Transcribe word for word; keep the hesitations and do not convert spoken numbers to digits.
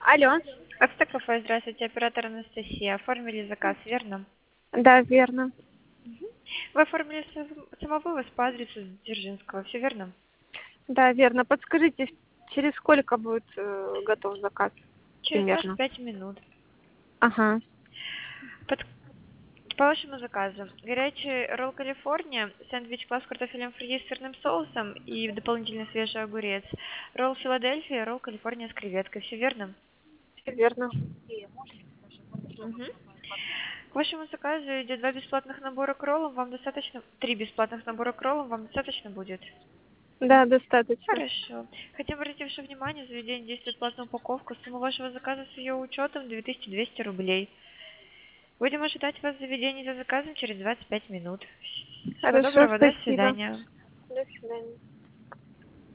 Алло. Акстакафе, здравствуйте, оператор Анастасия. Оформили заказ, верно? Да, верно. Вы оформили сам- самовывоз по адресу Дзержинского, все верно? Да, верно. Подскажите, через сколько будет э, готов заказ Через двадцать примерно? пять минут. Ага. Под- По вашему заказу. Горячий ролл Калифорния, сэндвич класс с картофелем фри с сырным соусом и дополнительно свежий огурец. Ролл Филадельфия, ролл Калифорния с креветкой, все верно? Всё верно. Мгм. К вашему заказу идет два бесплатных набора к роллам, вам достаточно... Три бесплатных набора к роллам, вам достаточно будет? Да, достаточно. Хорошо. Хотим обратить ваше внимание, заведение действует платная упаковка. Сумма вашего заказа с ее учетом две тысячи двести рублей. Будем ожидать вас в заведении за заказом через двадцать пять минут. Всего Хорошо, доброго, до спасибо. свидания. До свидания.